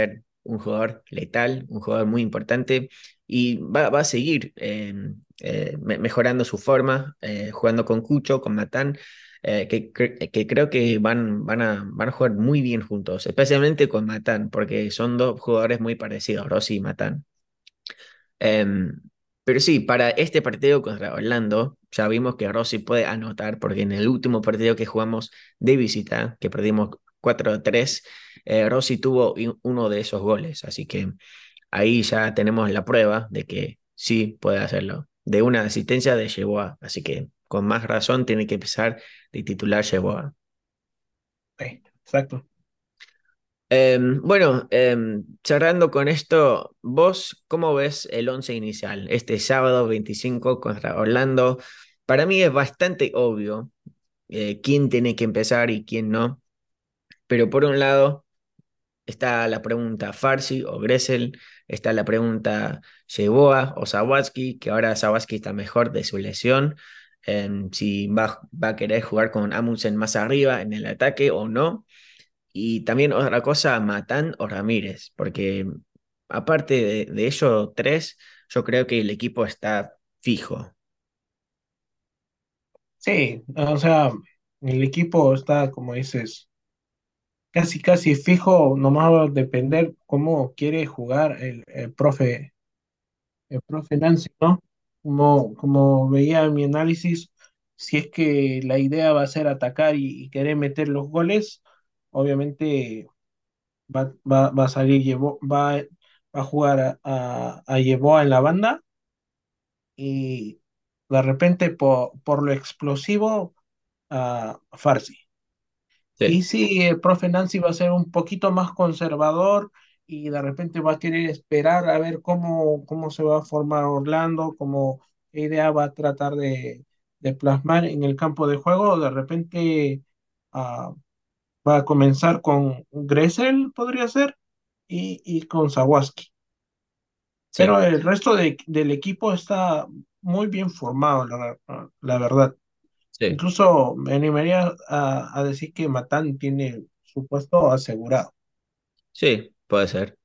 un jugador letal, un jugador muy importante y va a seguir mejorando su forma, jugando con Cucho, con Matán, que creo que van a jugar muy bien juntos, especialmente con Matán, porque son dos jugadores muy parecidos, Rossi y Matán. Em, pero sí, para este partido contra Orlando, ya vimos que Rossi puede anotar, porque en el último partido que jugamos de visita, que perdimos 4-3, Rossi tuvo uno de esos goles, así que ahí ya tenemos la prueba de que sí puede hacerlo, de una asistencia de Yeboah, así que con más razón tiene que empezar de titular Yeboah. Exacto. Bueno, cerrando con esto, ¿vos cómo ves el once inicial este sábado 25 contra Orlando? Para mí es bastante obvio quién tiene que empezar y quién no, pero por un lado está la pregunta Farsi o Gressel, está la pregunta Yeboah o Sawatzki, que ahora Sawatzki está mejor de su lesión, si va a querer jugar con Amundsen más arriba en el ataque o no. Y también otra cosa, Matán o Ramírez, porque aparte de ellos tres, yo creo que el equipo está fijo. Sí, o sea, el equipo está, como dices, casi casi fijo, nomás va a depender cómo quiere jugar el profe Nancy, ¿no? Como veía en mi análisis, si es que la idea va a ser atacar y querer meter los goles, obviamente va a salir, va a jugar a Yeboah en la banda y de repente por lo explosivo a Farsi. Y Sí, sí, el profe Nancy va a ser un poquito más conservador y de repente va a querer esperar a ver cómo se va a formar Orlando, qué idea va a tratar de plasmar en el campo de juego. De repente ah, va a comenzar con Gressel, podría ser, y con Zawaski. Pero sí, el resto del equipo está muy bien formado, la verdad. sí, Incluso me animaría a decir que Matán tiene su puesto asegurado. sí, puede ser.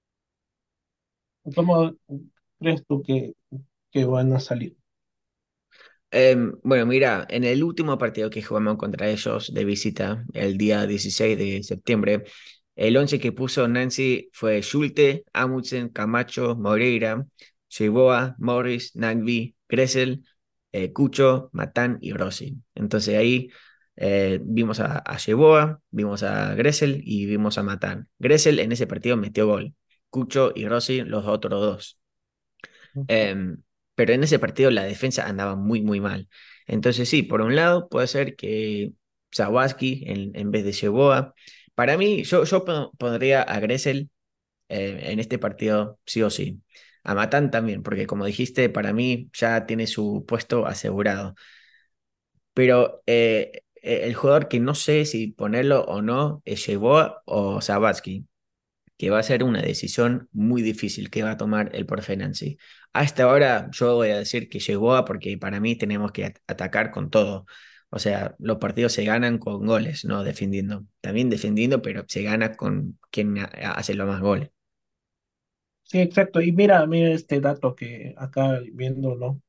¿Cómo crees tú que van a salir? Bueno, mira, en el último partido que jugamos contra ellos de visita, el día 16 de septiembre, el once que puso Nancy fue Schulte, Amundsen, Camacho, Moreira, Yeboah, Morris, Nagby, Gressel, Cucho, Matán y Rossi. Entonces ahí vimos a Yeboah, vimos a Gressel y vimos a Matán. Gressel en ese partido metió gol. Cucho y Rossi los otros dos. Em, pero en ese partido la defensa andaba muy, muy mal. Entonces sí, por un lado puede ser que Zawaski en vez de Yeboah. Para mí, yo pondría a Gressel en este partido sí o sí. A Matán también, porque como dijiste, para mí ya tiene su puesto asegurado. Pero el jugador que no sé si ponerlo o no es Yeboah o Zawaski, que va a ser una decisión muy difícil que va a tomar el profe Nancy. Hasta ahora yo voy a decir que llegó a porque para mí tenemos que atacar con todo. O sea, los partidos se ganan con goles, no defendiendo. También defendiendo, pero se gana con quien hace los más goles. Sí, exacto. Y mira este dato que acá viendo, ¿no?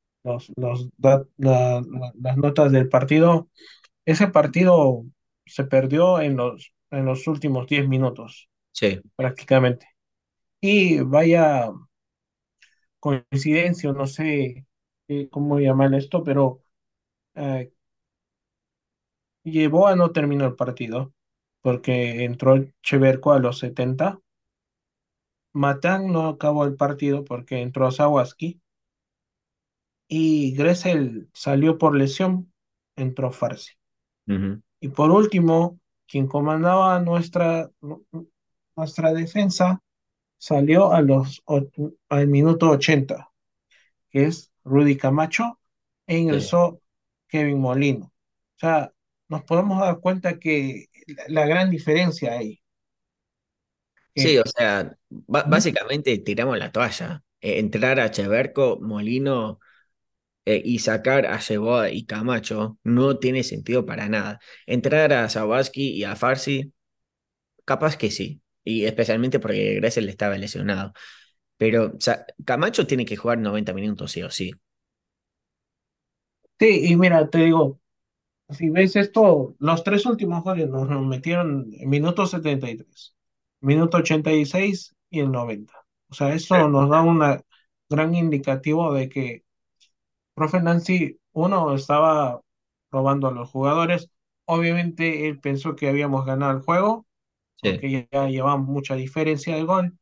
Las notas del partido. Ese partido se perdió en los últimos 10 minutos, Sí, prácticamente. Y vaya coincidencia, no sé cómo llamar esto, pero eh, llevó a no terminar el partido, porque entró Cheverco a los 70. Matán no acabó el partido porque entró Zawaski. Y Gressel salió por lesión, entró Farsi. ujú, Y por último, quien comandaba nuestra defensa salió al minuto 80, que es Rudy Camacho, e sí. ingresó Kevin Molino. O sea, nos podemos dar cuenta que la gran diferencia ahí, Sí, que o sea, ¿Mm? básicamente tiramos la toalla. Entrar a Cheverco, Molino y sacar a Yeboah y Camacho no tiene sentido para nada. Entrar a Zawaski y a Farsi, capaz que sí. y especialmente porque Gressel estaba lesionado. Pero, o sea, Camacho tiene que jugar 90 minutos, sí o sí. Sí, y mira, te digo, si ves esto, los tres últimos goles nos metieron en minuto 73, minuto 86 y el 90. O sea, eso nos da un gran indicativo de que profe Nancy, uno, estaba probando a los jugadores. Obviamente él pensó que habíamos ganado el juego, Sí, porque ya llevamos mucha diferencia de gol.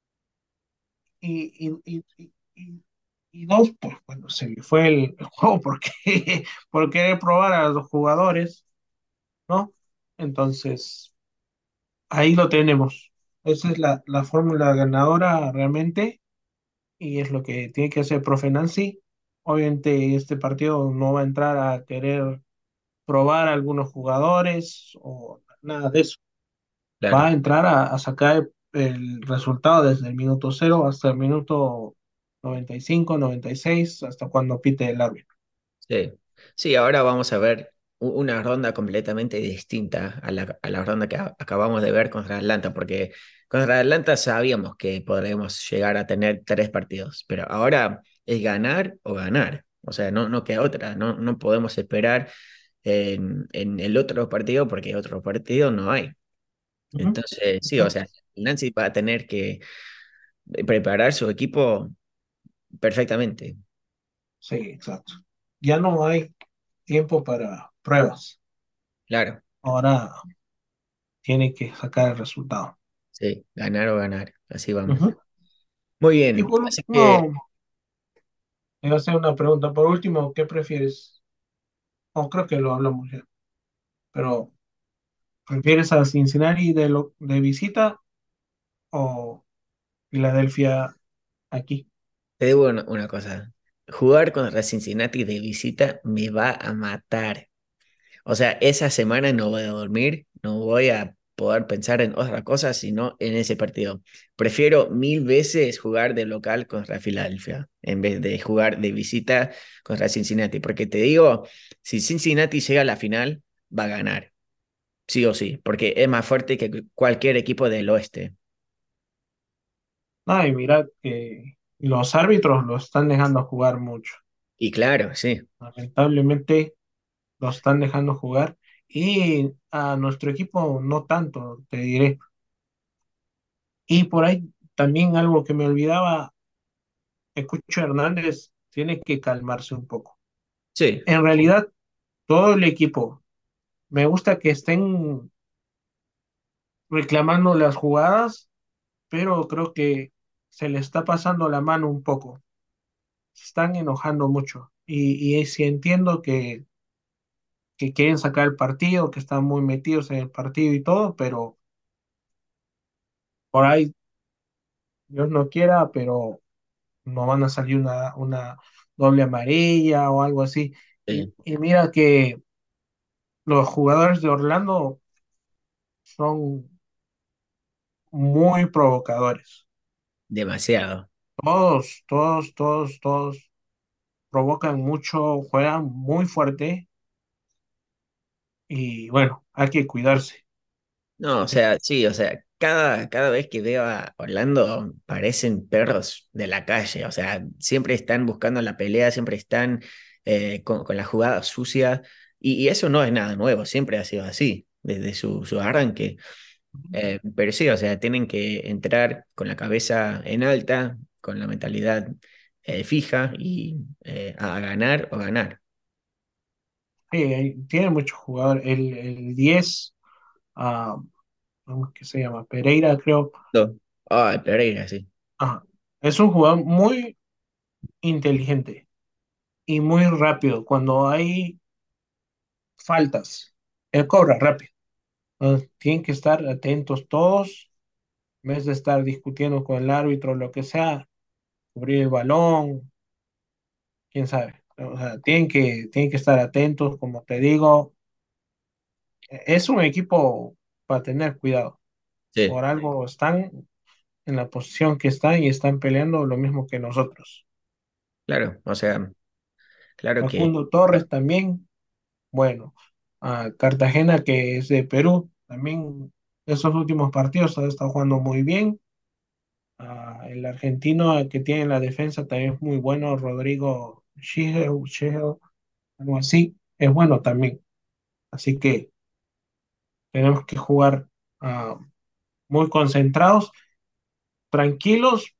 Y dos, pues bueno, se le fue el juego porque por querer probar a los jugadores, ¿no? Entonces, ahí lo tenemos. Esa es la fórmula ganadora realmente y es lo que tiene que hacer profe Nancy. Obviamente este partido no va a entrar a querer probar a algunos jugadores o nada de eso. Va claro. a entrar a sacar el resultado desde el minuto cero hasta el minuto 95, 96, hasta cuando pite el árbitro. Sí, sí, ahora vamos a ver una ronda completamente distinta a la ronda que acabamos de ver contra Atlanta, porque contra Atlanta sabíamos que podremos llegar a tener tres partidos, pero ahora es ganar o ganar, o sea, no queda otra, no podemos esperar en el otro partido porque otro partido no hay. Ujú. Entonces, sí, o sea, Exacto. Nancy va a tener que preparar su equipo perfectamente, Sí, exacto. Ya no hay tiempo para pruebas. claro, Ahora tiene que sacar el resultado. sí, ganar o ganar, así vamos. Ujú. Muy Y bien, por así que último, te voy a hacer una pregunta. Por último, ¿qué prefieres? O creo que lo hablamos ya, pero ¿prefieres a Cincinnati de visita o Filadelfia aquí? te digo una cosa, jugar contra Cincinnati de visita me va a matar. O sea, esa semana no voy a dormir, no voy a poder pensar en otra cosa sino en ese partido. Prefiero mil veces jugar de local contra Filadelfia en vez de jugar de visita contra Cincinnati, porque te digo, si Cincinnati llega a la final, va a ganar, sí o sí, porque es más fuerte que cualquier equipo del oeste. Ay, mira que los árbitros lo están dejando jugar mucho. Y claro, sí, Lamentablemente lo están dejando jugar y a nuestro equipo no tanto, te diré. Y por ahí también algo que me olvidaba, Cucho Hernández tiene que calmarse un poco. sí, En realidad, todo el equipo, me gusta que estén reclamando las jugadas, pero creo que se le está pasando la mano un poco. Se están enojando mucho. Y sí entiendo que quieren sacar el partido, que están muy metidos en el partido y todo, pero por ahí, Dios no quiera, pero no van a salir una doble amarilla o algo así. sí, Y mira que los jugadores de Orlando son muy provocadores. demasiado. Todos provocan mucho, juegan muy fuerte y bueno, hay que cuidarse. No, o sea, sí, o sea, cada vez que veo a Orlando parecen perros de la calle, o sea, siempre están buscando la pelea, siempre están con la jugada sucia, y eso no es nada nuevo, siempre ha sido así, desde su arranque. Pero sí, o sea, tienen que entrar con la cabeza en alta, con la mentalidad fija y a ganar o ganar. Tiene muchos jugadores. El 10 ah, ¿cómo es que se llama? Pereira, creo. No. Ah, Pereira, sí. Ajá. Es un jugador muy inteligente y muy rápido. Cuando hay faltas, él cobra rápido. Tienen que estar atentos todos, en vez de estar discutiendo con el árbitro o lo que sea, cubrir el balón, quién sabe. O sea, tienen que estar atentos, como te digo. Es un equipo para tener cuidado. Sí, Por algo están en la posición que están y están peleando lo mismo que nosotros. claro, o sea, claro que... Facundo Torres también, bueno, Cartagena que es de Perú, también esos últimos partidos ha estado jugando muy bien. El argentino que tiene en la defensa también es muy bueno, Rodrigo Schigel, algo así, es bueno también. Así que tenemos que jugar ah, muy concentrados, tranquilos,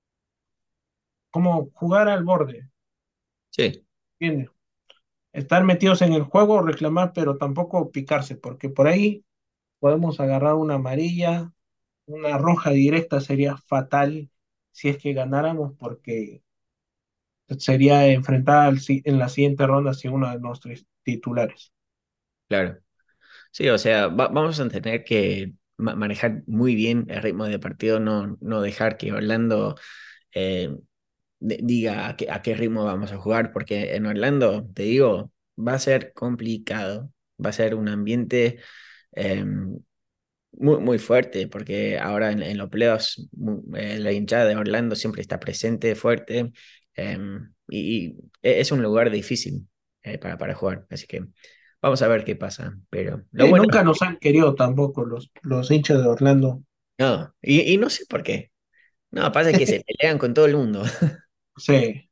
como jugar al borde, Sí, ¿entiendes? Estar metidos en el juego, reclamar, pero tampoco picarse, porque por ahí podemos agarrar una amarilla, una roja directa sería fatal si es que ganáramos, porque sería enfrentar en la siguiente ronda sin uno de nuestros titulares. claro. Sí, o sea, vamos a tener que manejar muy bien el ritmo de partido, no dejar que Orlando eh, diga a qué ritmo vamos a jugar, porque en Orlando, te digo, va a ser complicado, va a ser un ambiente eh, muy fuerte, porque ahora en los playoffs la hinchada de Orlando siempre está presente, fuerte, eh, y es un lugar difícil para jugar, así que vamos a ver qué pasa, pero lo bueno, Nunca nos han querido tampoco los hinchas de Orlando. no, y no sé por qué, no, pasa que se pelean con todo el mundo, Sí,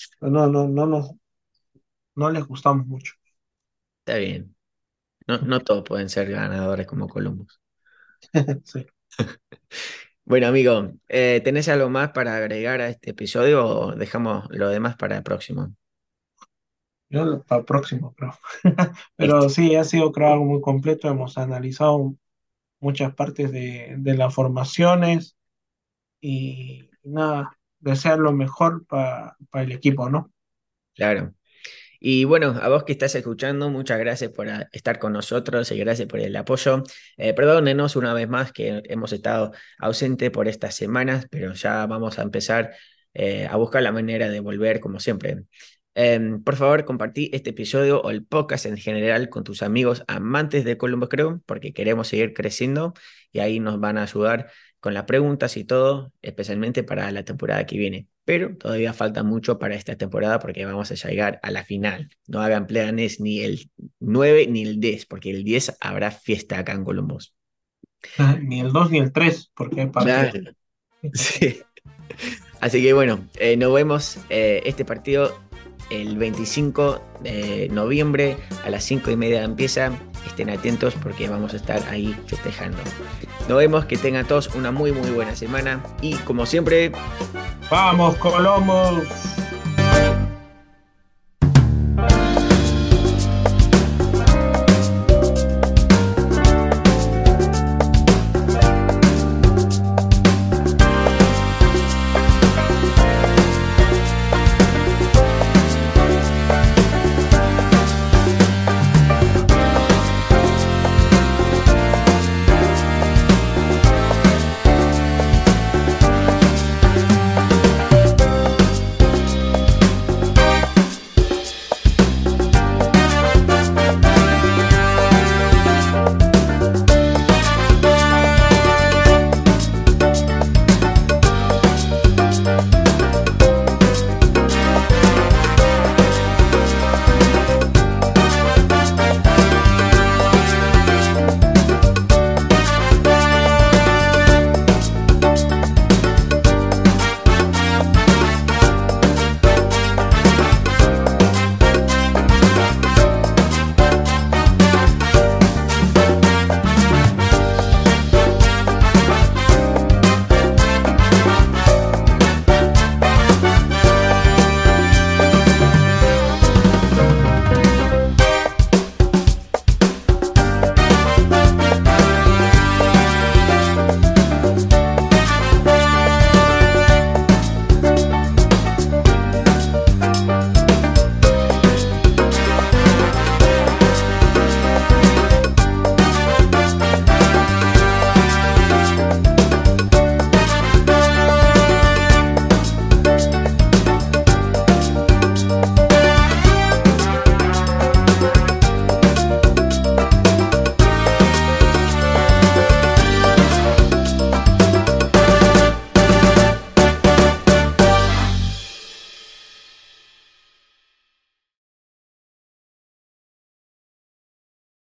no les gustamos mucho. está bien, no todos pueden ser ganadores como Columbus. Sí. Bueno, amigo, ¿tenés algo más para agregar a este episodio o dejamos lo demás para el próximo? Yo para el próximo, creo. Listo, Pero sí, ha sido creo algo muy completo. Hemos analizado muchas partes de las formaciones y nada, desear lo mejor para el equipo, ¿no? claro. Y bueno, a vos que estás escuchando, muchas gracias por estar con nosotros y gracias por el apoyo. Perdónenos una vez más que hemos estado ausentes por estas semanas, pero ya vamos a empezar a buscar la manera de volver como siempre. Por favor, compartí este episodio o el podcast en general con tus amigos amantes de Columbus Crew, porque queremos seguir creciendo y ahí nos van a ayudar con las preguntas y todo, especialmente para la temporada que viene. Pero todavía falta mucho para esta temporada porque vamos a llegar a la final. No hagan planes ni el 9 ni el 10, porque el 10 habrá fiesta acá en Columbus. Ni el 2 ni el 3 porque hay partido. Claro. Sí. Así que bueno, nos vemos este partido el 25 de noviembre a las 5:30 empieza. Estén atentos porque vamos a estar ahí festejando. Nos vemos, que tengan todos una muy buena semana y como siempre, Vamos, Colomos.